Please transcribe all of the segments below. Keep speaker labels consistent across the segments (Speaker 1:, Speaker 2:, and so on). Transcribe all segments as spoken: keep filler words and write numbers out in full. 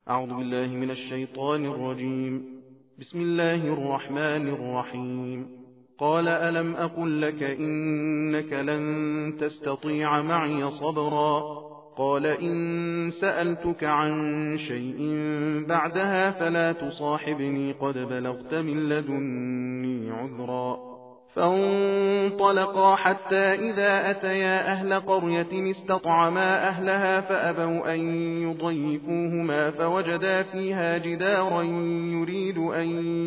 Speaker 1: أعوذ بالله من الشيطان الرجيم. بسم الله الرحمن الرحيم. قال ألم أقل لك إنك لن تستطيع معي صبرا قال إن سألتك عن شيء بعدها فلا تصاحبني قد بلغت من لدني عذرا. فانطلقا حتى إذا أتيا أهل قرية استطعما أهلها فأبوا أن يضيفوهما فوجدا فيها جدارا يريد أن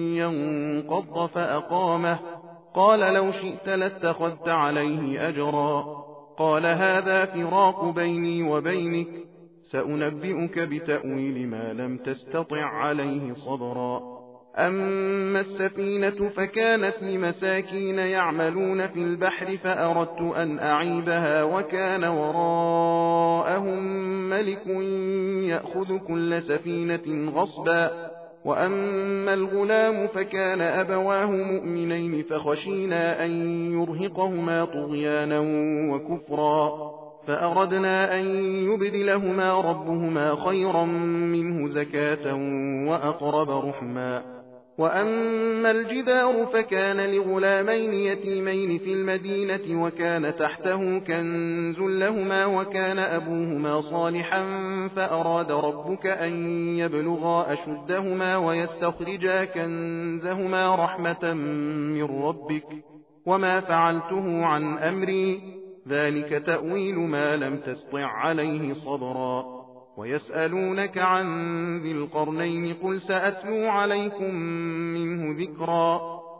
Speaker 1: ينقض فأقامه قال لو شئت لاتخذت عليه أجرا قال هذا فراق بيني وبينك سأنبئك بتأويل ما لم تستطع عليه صبرا. أما السفينة فكانت لمساكين يعملون في البحر فأردت أن أعيبها وكان وراءهم ملك يأخذ كل سفينة غصبا. وأما الغلام فكان أبواه مؤمنين فخشينا أن يرهقهما طغيانا وكفرا فأردنا أن يبدلهما ربهما خيرا منه زكاة وأقرب رحما. وأما الجدار فكان لغلامين يتيمين في المدينة وكان تحته كنز لهما وكان أبوهما صالحا فأراد ربك أن يبلغا أشدهما ويستخرجا كنزهما رحمة من ربك وما فعلته عن أمري ذلك تأويل ما لم تستطع عليه صبرا. ويسألونك عن ذي القرنين قل سأتلو عليكم منه ذكرا.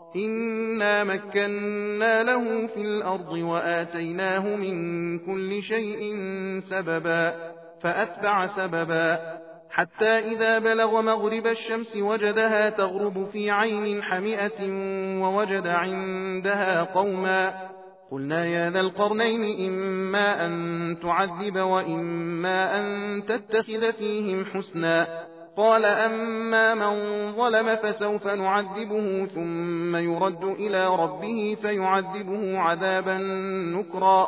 Speaker 1: إنا مكنا له في الأرض وآتيناه من كل شيء سببا فأتبع سببا حتى إذا بلغ مغرب الشمس وجدها تغرب في عين حمئة ووجد عندها قوما قلنا يا ذا القرنين إما أن تعذب وإما أن تتخذ فيهم حسنا قال أما من ظلم فسوف نعذبه ثم يرد إلى ربه فيعذبه عذابا نكرا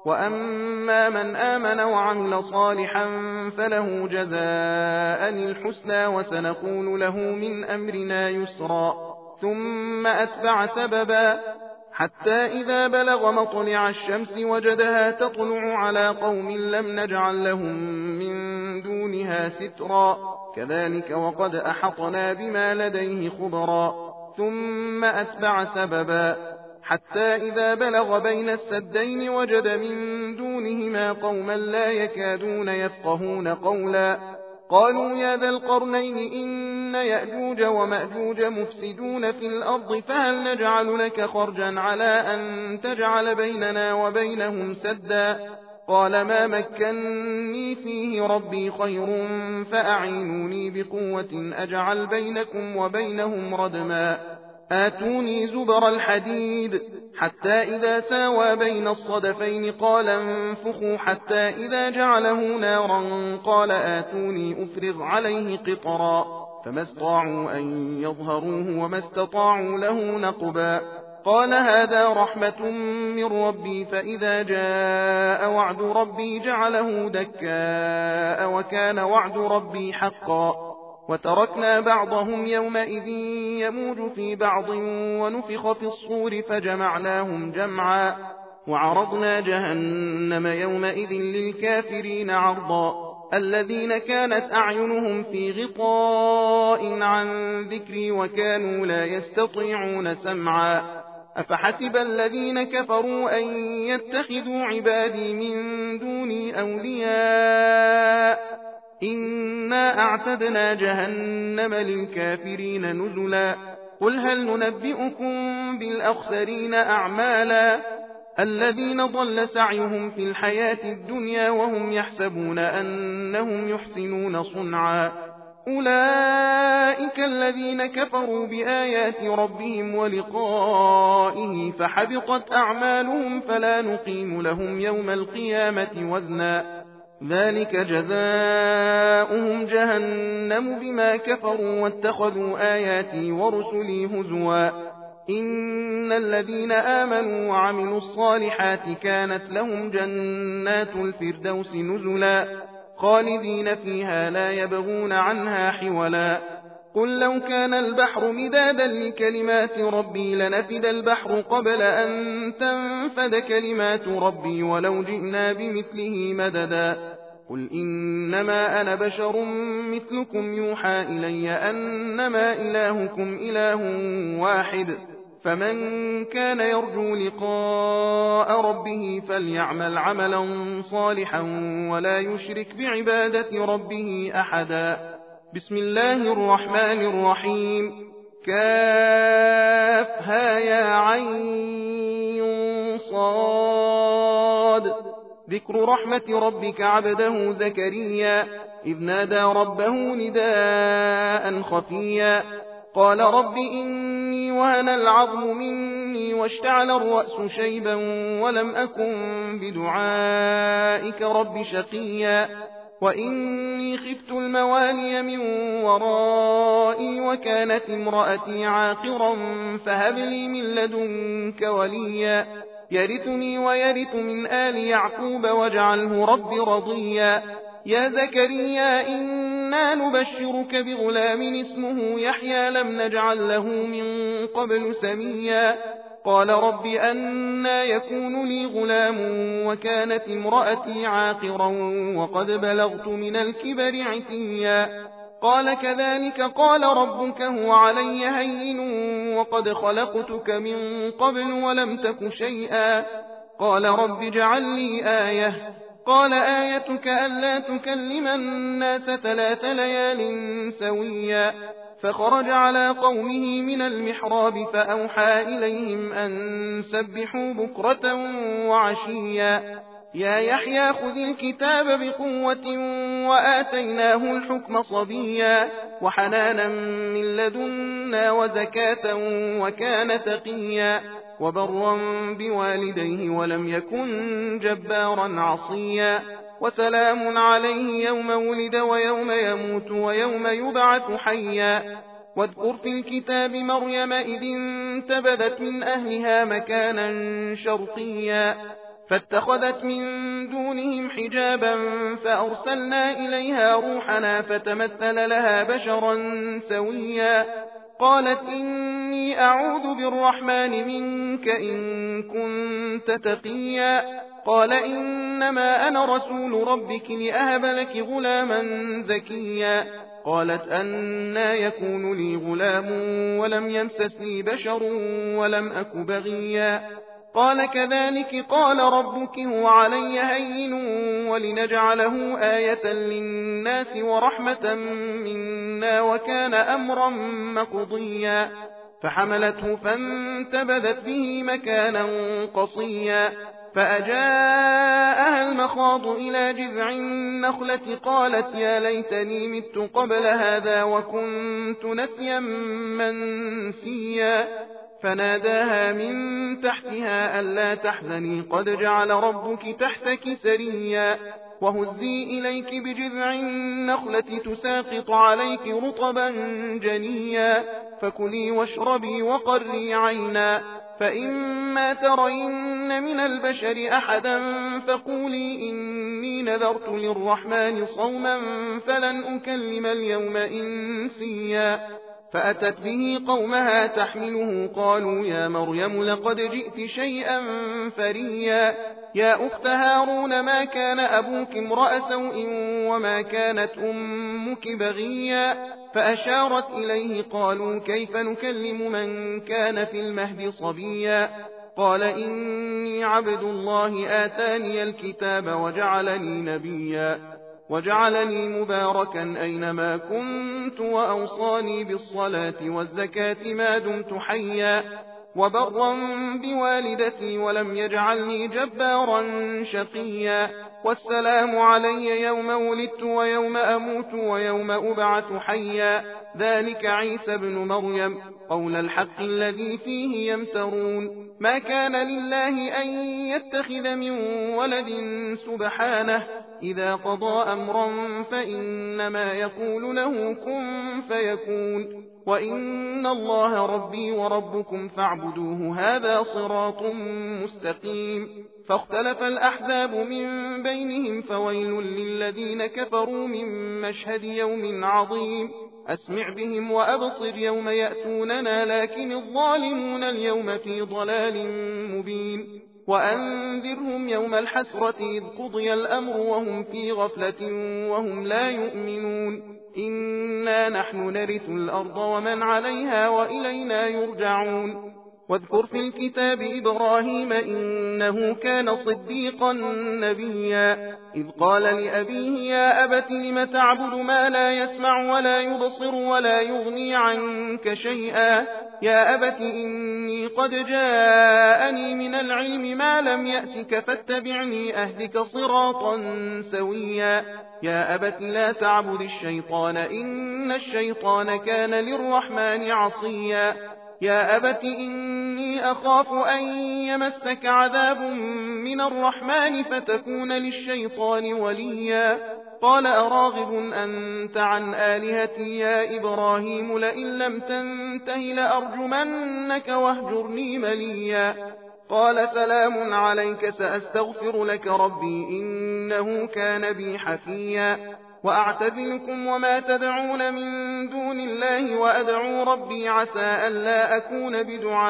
Speaker 1: وأما من آمن وعمل صالحا فله جزاء الحسنى وسنقول له من أمرنا يسرا ثم أتبع سببا حتى إذا بلغ مطلع الشمس وجدها تطلع على قوم لم نجعل لهم من دونها سترا كذلك وقد أحطنا بما لديه خبرا ثم أتبع سببا حتى إذا بلغ بين السدين وجد من دونهما قوما لا يكادون يفقهون قولا قالوا يا ذا القرنين إن يأجوج ومأجوج مفسدون في الأرض فهل نجعل لك خرجا على أن تجعل بيننا وبينهم سدا قال ما مكنني فيه ربي خير فأعينوني بقوة أجعل بينكم وبينهم ردما آتوني زبر الحديد حتى إذا ساوى بين الصدفين قال انفخوا حتى إذا جعله نارا قال آتوني أفرغ عليه قطرا فما استطاعوا أن يظهروه وما استطاعوا له نقبا قال هذا رحمة من ربي فإذا جاء وعد ربي جعله دكاء وكان وعد ربي حقا وتركنا بعضهم يومئذ يموج في بعض ونفخ في الصور فجمعناهم جمعا وعرضنا جهنم يومئذ للكافرين عرضا الذين كانت أعينهم في غطاء عن ذكري وكانوا لا يستطيعون سمعا أفحسب الذين كفروا أن يتخذوا عبادي من دوني أولياء إنا أعتدنا جهنم للكافرين نزلا قل هل ننبئكم بالأخسرين أعمالا الذين ضل سعيهم في الحياة الدنيا وهم يحسبون أنهم يحسنون صنعا أولئك الذين كفروا بآيات ربهم ولقائه فحبطت أعمالهم فلا نقيم لهم يوم القيامة وزنا ذلك جزاؤهم جهنم بما كفروا واتخذوا آياتي ورسلي هزوا إن الذين آمنوا وعملوا الصالحات كانت لهم جنات الفردوس نزلا خالدين فيها لا يبغون عنها حولا قل لو كان البحر مدادا لكلمات ربي لنفد البحر قبل أن تنفد كلمات ربي ولو جئنا بمثله مددا قل إنما أنا بشر مثلكم يوحى إلي أنما إلهكم إله واحد فمن كان يرجو لقاء ربه فليعمل عملا صالحا ولا يشرك بعبادة ربه أحدا بسم الله الرحمن الرحيم كافها يا عين صاد ذكر رحمة ربك عبده زكريا إذ نادى ربه نداء خفيا قال رب إني وهن العظم مني واشتعل الرأس شيبا ولم أكن بدعائك رب شقيا وإني خفت الموالي من ورائي وكانت امرأتي عاقرا فهب لي من لدنك وليا يرثني ويرث من آل يعقوب واجعله رب رضيا يا زكريا إنا نبشرك بغلام اسمه يحيى لم نجعل له من قبل سميا قال رب أنى يكون لي غلام وكانت امرأتي عاقرا وقد بلغت من الكبر عتيا قال كذلك قال ربك هو علي هين وقد خلقتك من قبل ولم تك شيئا قال رب اجعل لي آية قال آيتك ألا تكلم الناس ثلاث ليال سويا فخرج على قومه من المحراب فأوحى إليهم أن سبحوا بكرة وعشيا يا يحيى خذ الكتاب بقوة وآتيناه الحكم صبيا وحنانا من لدنا وزكاة وكان تقيا وبرا بوالديه ولم يكن جبارا عصيا وسلام عليه يوم ولد ويوم يموت ويوم يبعث حيا واذكر في الكتاب مريم إذ انتبذت من أهلها مكانا شرقيا فاتخذت من دونهم حجابا فأرسلنا إليها روحنا فتمثل لها بشرا سويا قالت إني أعوذ بالرحمن منك إن كنت تقيا قال إنما أنا رسول ربك لأهب لك غلاما زكيا قالت أنى يكون لي غلام ولم يمسسني بشر ولم أك بغيا قال كذلك قال ربك هو علي هين ولنجعله آية للناس ورحمة منا وكان أمرا مقضيا فحملته فانتبذت به مكانا قصيا فأجاءها المخاض إلى جذع النخلة قالت يا ليتني مت قبل هذا وكنت نسيا منسيا فناداها من تحتها ألا تحزني قد جعل ربك تحتك سريا وهزي إليك بجذع النخلة تساقط عليك رطبا جنيا فكلي واشربي وقري عينا فإما ترين من البشر أحدا فقولي إني نذرت للرحمن صوما فلن أكلم اليوم إنسيا فأتت به قومها تحمله قالوا يا مريم لقد جئت شيئا فريا يا أخت هارون ما كان أبوك امرأ سوء وما كانت أمك بغيا فأشارت إليه قالوا كيف نكلم من كان في المهد صبيا قال إني عبد الله آتاني الكتاب وجعلني نبيا وجعلني مباركا أينما كنت وأوصاني بالصلاة والزكاة ما دمت حيا وبرا بوالدتي ولم يجعلني جبارا شقيا والسلام علي يوم ولدت ويوم أموت ويوم أبعث حيا ذلك عيسى ابن مريم قول الحق الذي فيه يمترون ما كان لله أن يتخذ من ولد سبحانه إذا قضى أمرا فإنما يقول له كن فيكون وإن الله ربي وربكم فاعبدوه هذا صراط مستقيم فاختلف الأحزاب من بينهم فويل للذين كفروا من مشهد يوم عظيم أسمع بهم وأبصر يوم يأتوننا لكن الظالمون اليوم في ضلال مبين وأنذرهم يوم الحسرة إذ قضي الأمر وهم في غفلة وهم لا يؤمنون إنا نحن نرث الأرض ومن عليها وإلينا يرجعون واذكر في الكتاب إبراهيم إنه كان صديقا نبيا إذ قال لأبيه يا أبت لم تعبد ما لا يسمع ولا يبصر ولا يغني عنك شيئا يا أبت إني قد جاءني من العلم ما لم يأتك فاتبعني أهدك صراطا سويا يا أبت لا تعبد الشيطان إن الشيطان كان للرحمن عصيا يا أبت إني أخاف أن يمسك عذاب من الرحمن فتكون للشيطان وليا قال أراغب أنت عن آلهتي يا إبراهيم لئن لم تنته لأرجمنك واهجرني مليا قال سلام عليك سأستغفر لك ربي إنه كان بي حفيا وأعتزلكم وما تدعون من دون الله وأدعو ربي عسى ألا أكون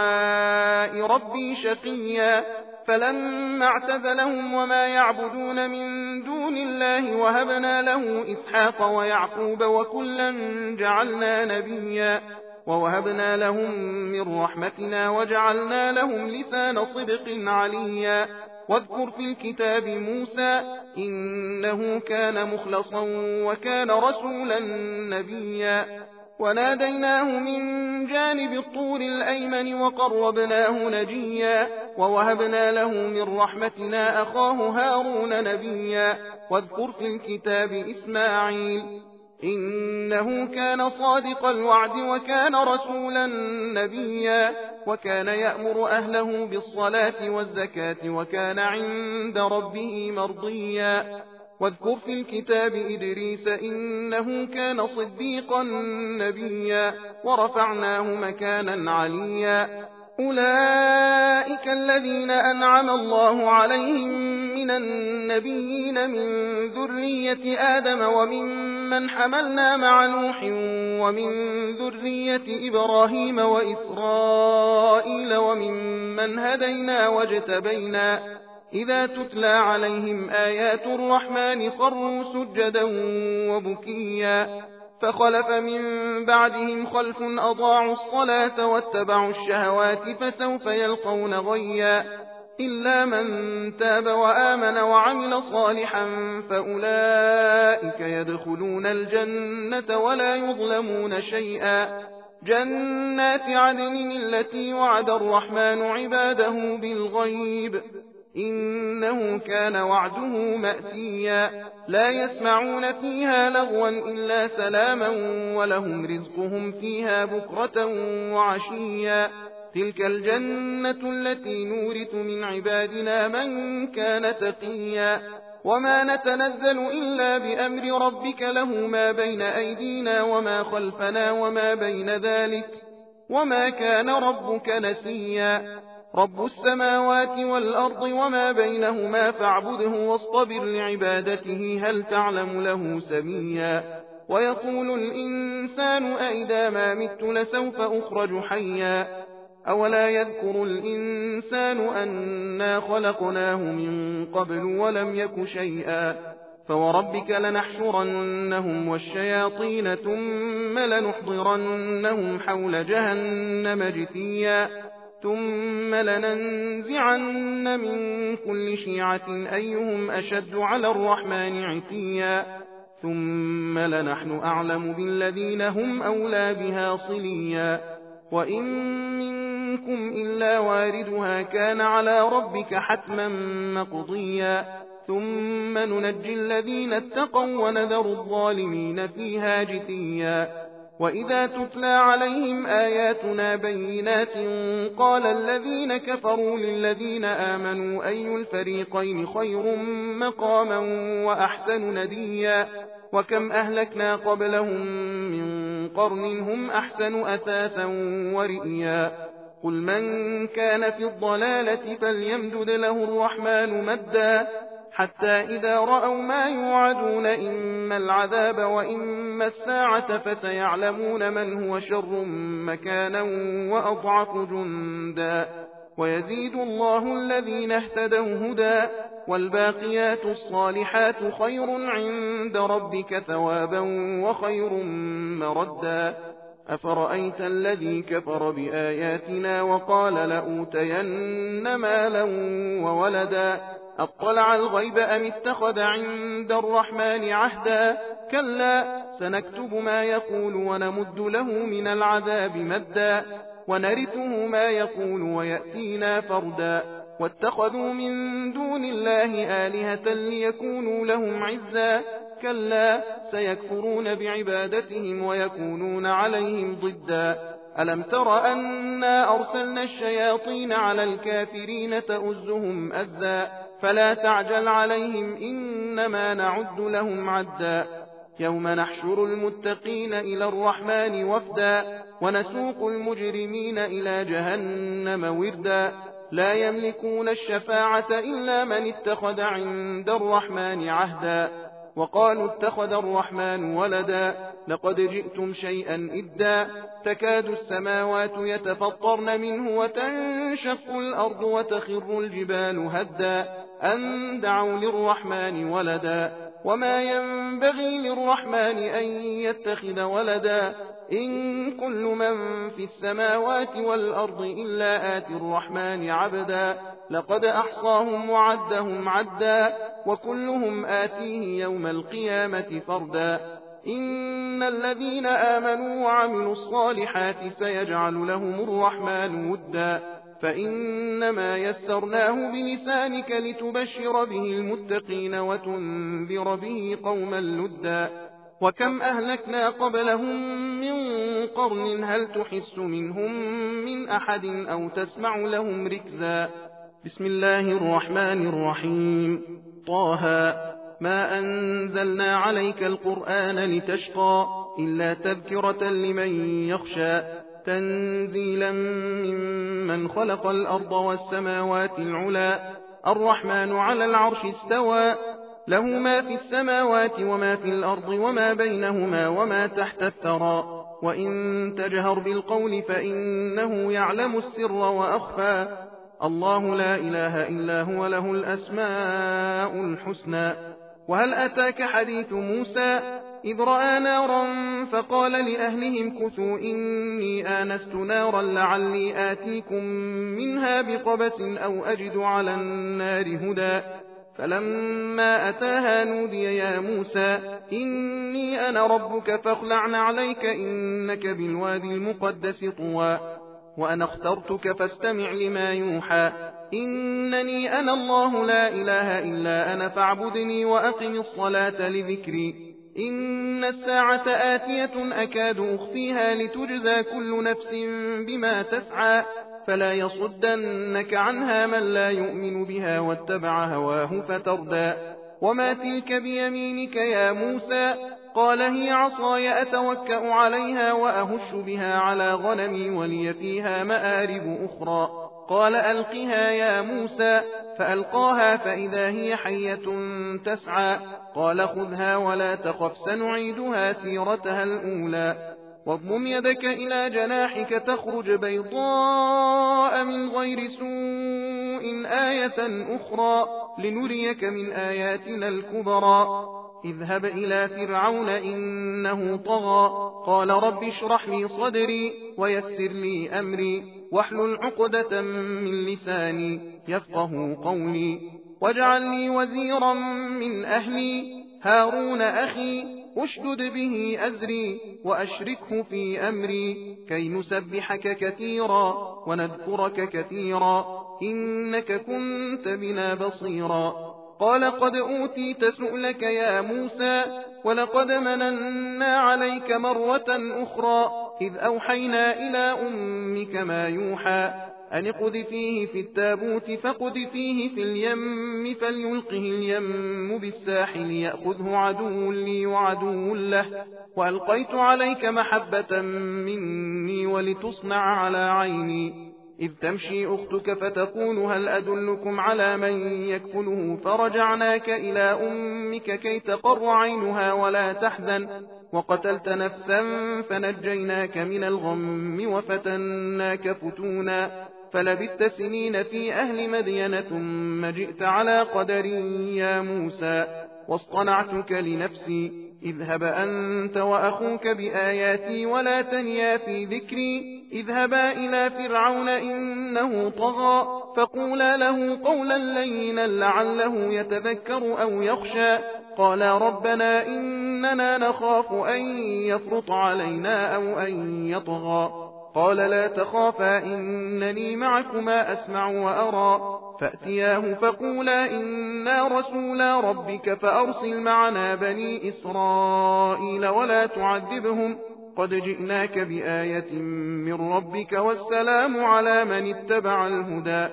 Speaker 1: بدعاء ربي شقيا فلما اعتزلهم وما يعبدون من دون الله وهبنا له إسحاق ويعقوب وكلا جعلنا نبيا ووهبنا لهم من رحمتنا وجعلنا لهم لسان صدق عليا واذكر في الكتاب موسى إنه كان مخلصا وكان رسولا نبيا وناديناه من جانب الطور الأيمن وقربناه نجيا ووهبنا له من رحمتنا أخاه هارون نبيا واذكر في الكتاب إسماعيل إنه كان صادق الوعد وكان رسولا نبيا وكان يأمر أهله بالصلاة والزكاة وكان عند ربه مرضيا واذكر في الكتاب إدريس إنه كان صديقا نبيا ورفعناه مكانا عليا أولئك الذين أنعم الله عليهم من النبيين من ذرية آدم وممن حملنا مع نوح ومن ذرية إبراهيم وإسرائيل وممن هدينا واجتبينا إذا تتلى عليهم آيات الرحمن خروا سجدا وبكيا فخلف من بعدهم خلف أضاعوا الصلاة واتبعوا الشهوات فسوف يلقون غيا إلا من تاب وآمن وعمل صالحا فأولئك يدخلون الجنة ولا يظلمون شيئا جنات عدن التي وعد الرحمن عباده بالغيب إنه كان وعده مأتيا لا يسمعون فيها لغوا إلا سلاما ولهم رزقهم فيها بكرة وعشيا تلك الجنة التي نورث من عبادنا من كان تقيا وما نتنزل إلا بأمر ربك له ما بين أيدينا وما خلفنا وما بين ذلك وما كان ربك نسيا رب السماوات والأرض وما بينهما فاعبده واصطبر لعبادته هل تعلم له سميا ويقول الإنسان أئذا ما مت لسوف أخرج حيا أولا يذكر الإنسان أنا خلقناه من قبل ولم يك شيئا فوربك لنحشرنهم والشياطين ثم لنحضرنهم حول جهنم جثيا ثم لننزعن من كل شيعة أيهم أشد على الرحمن عتيا ثم لنحن أعلم بالذين هم أولى بها صليا وإن منكم إلا واردها كان على ربك حتما مقضيا ثم ننجي الذين اتقوا ونذر الظالمين فيها جثيا وإذا تتلى عليهم آياتنا بينات قال الذين كفروا للذين آمنوا أي الفريقين خير مقاما وأحسن نديا وكم أهلكنا قبلهم من قرن هم أحسن أثاثا ورئيا قل من كان في الضلالة فليمدد له الرحمن مدا حتى إذا رأوا ما يوعدون إما العذاب وإما الساعة فسيعلمون من هو شر مكانا وأضعف جندا ويزيد الله الذين اهتدوا هدى والباقيات الصالحات خير عند ربك ثوابا وخير مردا أفرأيت الذي كفر بآياتنا وقال لأوتين مالا وولدا أطلع الغيب أم اتخذ عند الرحمن عهدا كلا سنكتب ما يقول ونمد له من العذاب مدا ونرثه ما يقول ويأتينا فردا واتخذوا من دون الله آلهة ليكونوا لهم عزا كلا سيكفرون بعبادتهم ويكونون عليهم ضدا ألم تر أنا أرسلنا الشياطين على الكافرين تؤزهم أزا فلا تعجل عليهم إنما نعد لهم عدا يوم نحشر المتقين إلى الرحمن وفدا ونسوق المجرمين إلى جهنم وردا لا يملكون الشفاعة إلا من اتخذ عند الرحمن عهدا وقالوا اتخذ الرحمن ولدا لقد جئتم شيئا إدا تكاد السماوات يتفطرن منه وتنشق الأرض وتخر الجبال هدا أن دعوا للرحمن ولدا وما ينبغي للرحمن أن يتخذ ولدا إن كل من في السماوات والأرض إلا آتي الرحمن عبدا لقد أحصاهم وعدهم عدا وكلهم آتيه يوم القيامة فردا إن الذين آمنوا وعملوا الصالحات سيجعل لهم الرحمن ودا فإنما يسرناه بلسانك لتبشر به المتقين وتنذر به قوما لدا وكم أهلكنا قبلهم من قرن هل تحس منهم من أحد أو تسمع لهم ركزا بسم الله الرحمن الرحيم طه ما أنزلنا عليك القرآن لتشقى إلا تذكرة لمن يخشى تنزيلا ممن خلق الأرض والسماوات العلا الرحمن على العرش استوى له ما في السماوات وما في الأرض وما بينهما وما تحت الثرى وإن تجهر بالقول فإنه يعلم السر وأخفى الله لا إله إلا هو له الأسماء الحسنى وهل أتاك حديث موسى إذ رأى نارا فقال لأهلهم كثوا إني آنست نارا لعلي آتيكم منها بقبس أو أجد على النار هدى فلما أتاها نودي يا موسى إني أنا ربك فاخلع عليك إنك بالوادي المقدس طوى وأنا اخترتك فاستمع لما يوحى إنني أنا الله لا إله إلا أنا فاعبدني وأقم الصلاة لذكري إن الساعة آتية أكاد أخفيها لتجزى كل نفس بما تسعى فلا يصدنك عنها من لا يؤمن بها واتبع هواه فتردى وما تلك بيمينك يا موسى قال هي عصاي أتوكأ عليها وأهش بها على غنمي ولي فيها مآرب أخرى قال ألقها يا موسى فألقاها فإذا هي حية تسعى قال خذها ولا تخف سنعيدها سيرتها الأولى واضمم يدك إلى جناحك تخرج بيضاء من غير سوء آية أخرى لنريك من آياتنا الكبرى اذهب إلى فرعون إنه طغى قال رب اشرح لي صدري ويسر لي أمري واحلل عقدة من لساني يفقه قولي واجعل لي وزيرا من أهلي هارون أخي اشدد به أزري وأشركه في أمري كي نسبحك كثيرا ونذكرك كثيرا إنك كنت بنا بصيرا قال قد أوتيت سؤلك يا موسى ولقد مننا عليك مرة أخرى إذ أوحينا إلى أمك ما يوحى أن اقذفيه في التابوت فاقذفيه في اليم فليلقه اليم بالساحل يأخذه عدو لي وعدو له وألقيت عليك محبة مني ولتصنع على عيني إذ تمشي أختك فتقول هل أدلكم على من يكفله فرجعناك إلى أمك كي تقر عينها ولا تحزن وقتلت نفسا فنجيناك من الغم وفتناك فتونا فلبثت سنين في أهل مدين ثم جئت على قدر يا موسى واصطنعتك لنفسي اذهب أنت وأخوك بآياتي ولا تنيا في ذكري اذهبا إلى فرعون إنه طغى فقولا له قولا لينا لعله يتذكر أو يخشى قالا ربنا إننا نخاف أن يفرط علينا أو أن يطغى قال لا تخافا إنني معكما أسمع وأرى فأتياه فقولا إنا رسولا ربك فأرسل معنا بني إسرائيل ولا تعذبهم قد جئناك بآية من ربك والسلام على من اتبع الهدى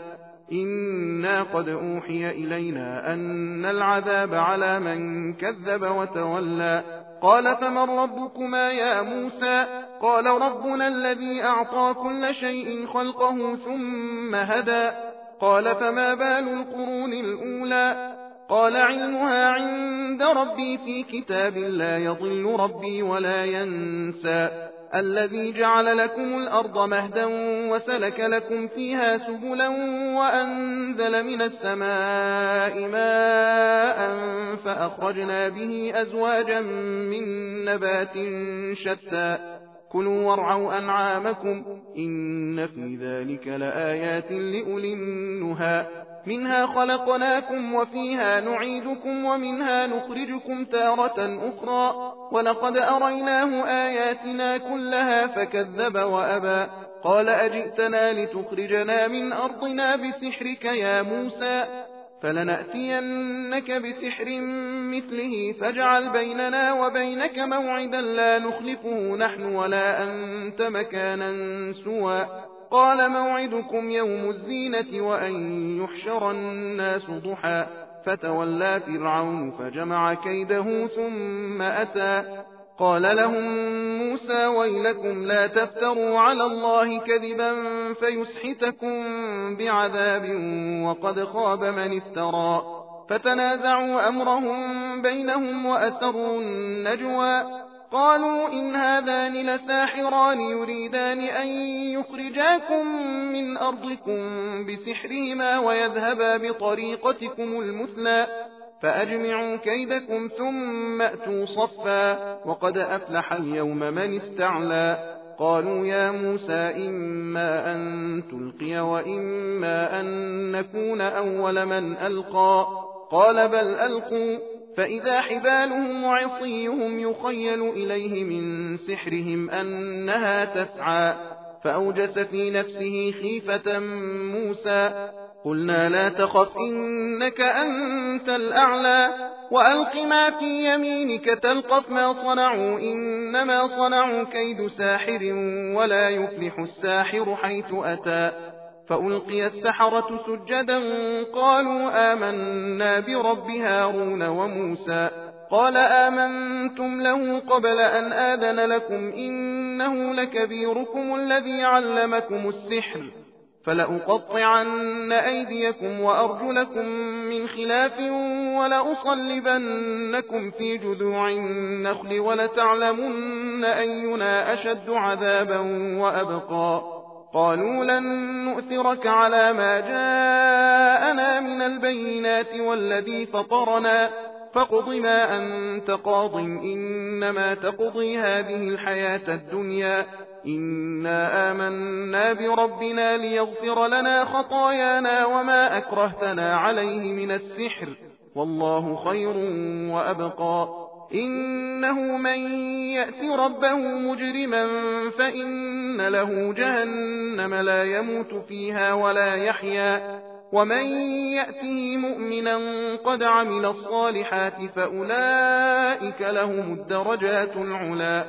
Speaker 1: إنا قد أوحي إلينا أن العذاب على من كذب وتولى قال فمن ربكما يا موسى قال ربنا الذي أعطى كل شيء خلقه ثم هدى قال فما بال القرون الأولى قال علمها عند ربي في كتاب لا يضل ربي ولا ينسى الذي جعل لكم الأرض مهدا وسلك لكم فيها سبلا وأنزل من السماء ماء فأخرجنا به أزواجا من نبات شتى كلوا وارعوا أنعامكم إن في ذلك لآيات لأولي النهى منها خلقناكم وفيها نعيدكم ومنها نخرجكم تارة أخرى ولقد أريناه آياتنا كلها فكذب وأبى قال أجئتنا لتخرجنا من أرضنا بسحرك يا موسى فلنأتينك بسحر مثله فاجعل بيننا وبينك موعدا لا نخلفه نحن ولا أنت مكانا سوى قال موعدكم يوم الزينة وأن يحشر الناس ضحى فتولى فرعون فجمع كيده ثم أتى قال لهم موسى ويلكم لا تفتروا على الله كذبا فيسحتكم بعذاب وقد خاب من افترى فتنازعوا أمرهم بينهم وأسروا النجوى قالوا إن هذان لساحران يريدان أن يخرجاكم من أرضكم بسحرهما ويذهبا بطريقتكم المثلى فأجمعوا كيدكم ثم أتوا صفا وقد أفلح اليوم من استعلى قالوا يا موسى إما أن تلقي وإما أن نكون أول من ألقى قال بل ألقوا فإذا حبالهم وعصيهم يخيل إليه من سحرهم أنها تسعى فأوجس في نفسه خيفة موسى قلنا لا تخف إنك أنت الأعلى وألق ما في يمينك تلقف ما صنعوا إنما صنعوا كيد ساحر ولا يفلح الساحر حيث أتى فألقي السحرة سجدا قالوا آمنا برب هارون وموسى قال آمنتم له قبل أن آذن لكم إنه لكبيركم الذي علمكم السحر فلأقطعن أيديكم وأرجلكم من خلاف ولأصلبنكم في جذوع النخل ولتعلمن أينا أشد عذابا وأبقى قالوا لن نؤثرك على ما جاءنا من البينات والذي فطرنا فاقض ما أنت قاض إنما تقضي هذه الحياة الدنيا إنا آمنا بربنا ليغفر لنا خطايانا وما أكرهتنا عليه من السحر والله خير وأبقى إنه من يأت ربه مجرما فإن له جهنم لا يموت فيها ولا يحيا ومن يأته مؤمنا قد عمل الصالحات فأولئك لهم الدرجات العلا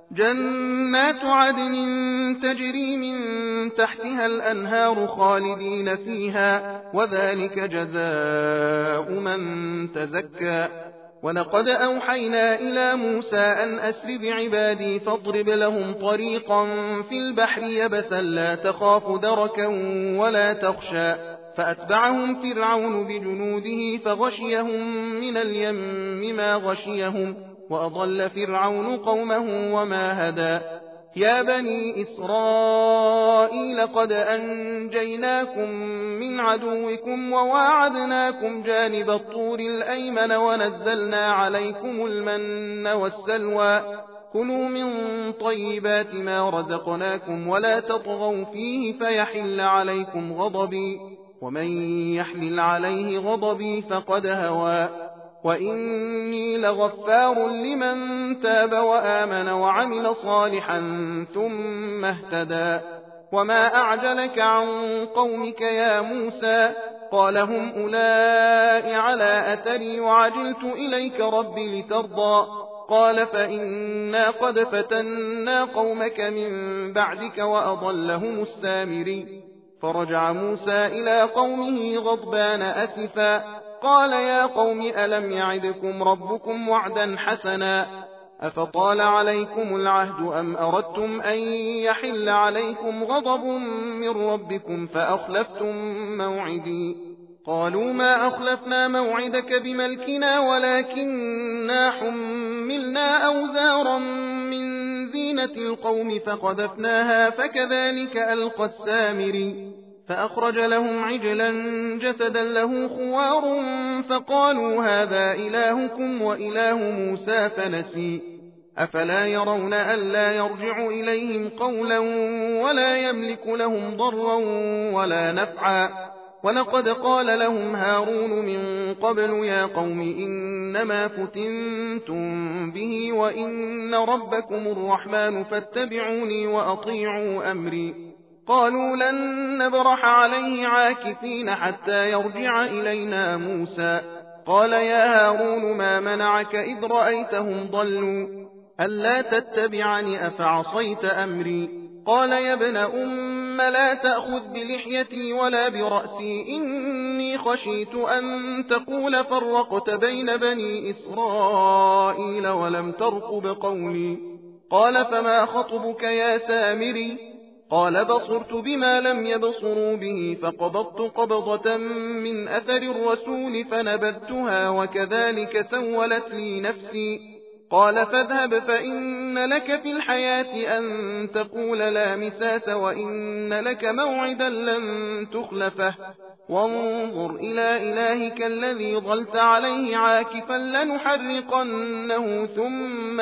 Speaker 1: جنات عدن تجري من تحتها الأنهار خالدين فيها وذلك جزاء من تزكى ولقد أوحينا إلى موسى أن أسر بعبادي فاضرب لهم طريقا في البحر يبسا لا تخاف دركا ولا تخشى فأتبعهم فرعون بجنوده فغشيهم من اليم ما غشيهم وأضل فرعون قومه وما هدى يا بني إسرائيل قد أنجيناكم من عدوكم وواعدناكم جانب الطور الأيمن ونزلنا عليكم المن والسلوى كلوا من طيبات ما رزقناكم ولا تطغوا فيه فيحل عليكم غضبي ومن يحمل عليه غضبي فقد هوى وإني لغفار لمن تاب وآمن وعمل صالحا ثم اهتدى وما أعجلك عن قومك يا موسى قال هم أولئك على أثري وعجلت إليك رب لترضى قال فإنا قد فتنا قومك من بعدك وأضلهم السامري فرجع موسى إلى قومه غضبان أسفا قال يا قوم ألم يعدكم ربكم وعدا حسنا أفطال عليكم العهد أم أردتم أن يحل عليكم غضب من ربكم فأخلفتم موعدي قالوا ما أخلفنا موعدك بملكنا ولكننا حملنا أوزارا من زينة القوم فقذفناها فكذلك ألقى السامري فأخرج لهم عجلا جسدا له خوار فقالوا هذا إلهكم وإله موسى فنسي أفلا يرون ألا يرجع إليهم قولا ولا يملك لهم ضرا ولا نفعا ولقد قال لهم هارون من قبل يا قوم إنما فتنتم به وإن ربكم الرحمن فاتبعوني وأطيعوا أمري قالوا لن نبرح عليه عاكفين حتى يرجع إلينا موسى قال يا هارون ما منعك إذ رأيتهم ضلوا ألا تتبعني أفعصيت أمري قال يا ابن أم لا تأخذ بلحيتي ولا برأسي إني خشيت أن تقول فرقت بين بني إسرائيل ولم ترقب قولي قال فما خطبك يا سامري قال بصرت بما لم يبصروا به فقبضت قبضة من أثر الرسول فنبذتها وكذلك سولت لي نفسي قال فاذهب فإن لك في الحياة أن تقول لا مساس وإن لك موعدا لن تخلفه وانظر إلى إلهك الذي ظلت عليه عاكفا لنحرقنه ثم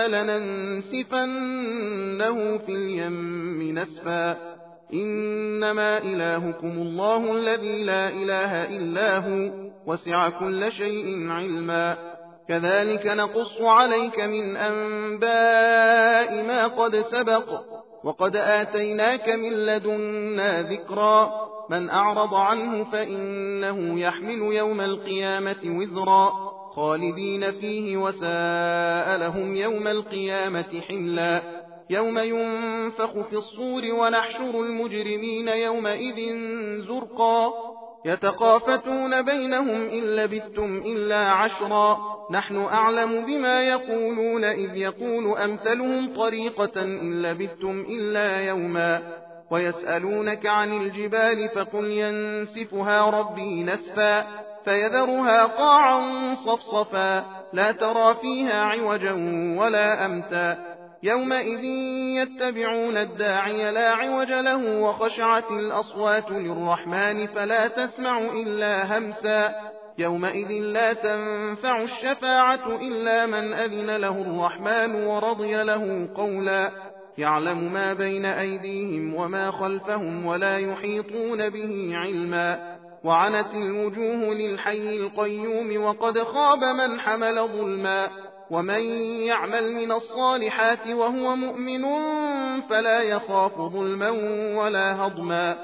Speaker 1: لننسفنه في اليم نسفا إنما إلهكم الله الذي لا إله إلا هو وسع كل شيء علما كذلك نقص عليك من أنباء ما قد سبق وقد آتيناك من لدنا ذكرا من أعرض عنه فإنه يحمل يوم القيامة وزرا خالدين فيه وساء لهم يوم القيامة حملا يوم ينفخ في الصور ونحشر المجرمين يومئذ زرقا يتخافتون بينهم إن لبثتم إلا عشرا نحن أعلم بما يقولون إذ يقول أمثلهم طريقة إن لبثتم إلا يوما ويسألونك عن الجبال فقل ينسفها ربي نسفا فيذرها قاعا صفصفا لا ترى فيها عوجا ولا أمتا يومئذ يتبعون الداعي لا عوج له وخشعت الأصوات للرحمن فلا تسمع إلا همسا يومئذ لا تنفع الشفاعة إلا من أذن له الرحمن ورضي له قولا يعلم ما بين أيديهم وما خلفهم ولا يحيطون به علما وعنت الوجوه للحي القيوم وقد خاب من حمل ظلما ومن يعمل من الصالحات وهو مؤمن فلا يخاف ظلما ولا هضما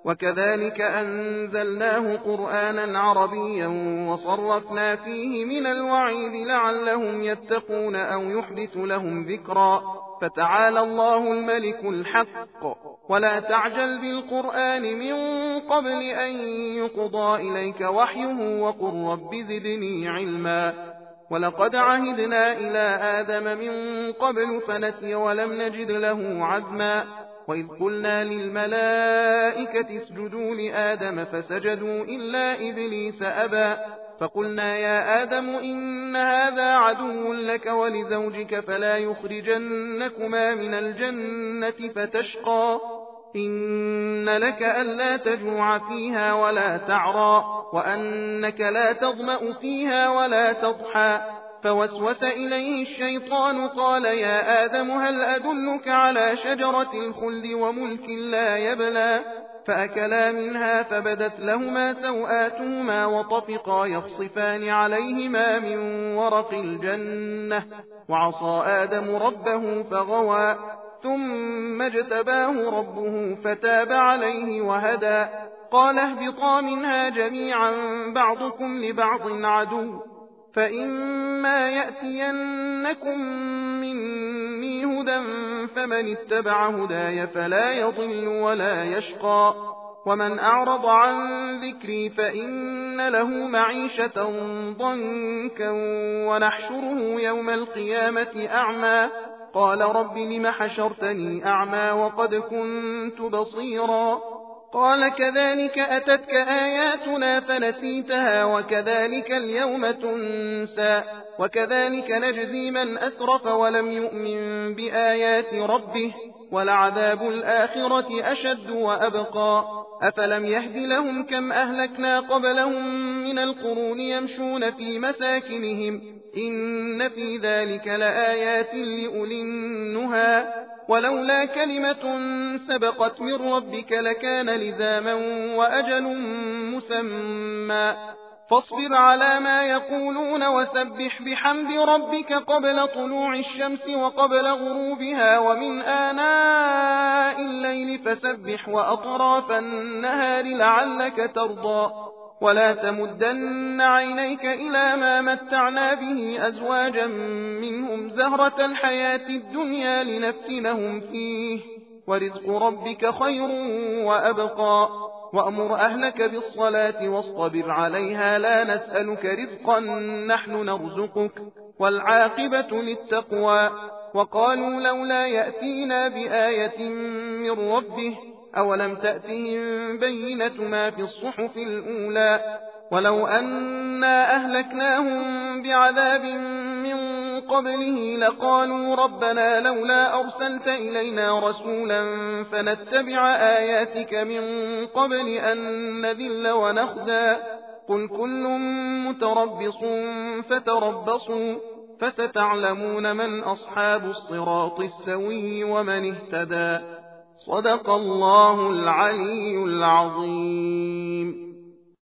Speaker 1: وكذلك أنزلناه قرآنا عربيا وصرفنا فيه من الوعيد لعلهم يتقون أو يحدث لهم ذكرا فتعالى الله الملك الحق ولا تعجل بالقرآن من قبل أن يقضى إليك وحيه وقل رب زدني علما ولقد عهدنا إلى آدم من قبل فنسي ولم نجد له عزما وإذ قلنا للملائكة اسجدوا لآدم فسجدوا إلا إبليس أبى فقلنا يا آدم إن هذا عدو لك ولزوجك فلا يخرجنكما من الجنة فتشقى إن لك ألا تجوع فيها ولا تعرى وأنك لا تظمأ فيها ولا تضحى فوسوس إليه الشيطان قال يا آدم هل أدلك على شجرة الخلد وملك لا يبلى فأكلا منها فبدت لهما سوآتهما وطفقا يخصفان عليهما من ورق الجنة وعصى آدم ربه فغوى ثم اجتباه ربه فتاب عليه وهدى قال اهبطا منها جميعا بعضكم لبعض عدو فإما يأتينكم مني هدى فمن اتبع هداي فلا يضل ولا يشقى ومن أعرض عن ذكري فإن له معيشة ضنكا ونحشره يوم القيامة أعمى قال رب لم حشرتني أعمى وقد كنت بصيرا قال كذلك أتتك آياتنا فنسيتها وكذلك اليوم تنسى وكذلك نجزي من أسرف ولم يؤمن بآيات ربه ولعذاب الآخرة أشد وأبقى أفلم يهد لهم كم أهلكنا قبلهم من القرون يمشون في مساكنهم إن في ذلك لآيات لأولي النهى ولولا كلمة سبقت من ربك لكان لزاما وأجل مسمى فاصبر على ما يقولون وسبح بحمد ربك قبل طلوع الشمس وقبل غروبها ومن آناء الليل فسبح وأطراف النهار لعلك ترضى ولا تمدن عينيك إلى ما متعنا به أزواجا منهم زهرة الحياة الدنيا لنفتنهم فيه ورزق ربك خير وأبقى وأمر أهلك بالصلاة واصطبر عليها لا نسألك رزقا نحن نرزقك والعاقبة للتقوى وقالوا لولا يأتينا بآية من ربه أولم تأتهم بينة ما في الصحف الأولى ولو أنا أهلكناهم بعذاب من قبله لقالوا ربنا لولا أرسلت إلينا رسولا فنتبع آياتك من قبل أن نذل ونخزى قل كل متربص فتربصوا فستعلمون من أصحاب الصراط السوي ومن اهتدى صدق الله العلي العظيم.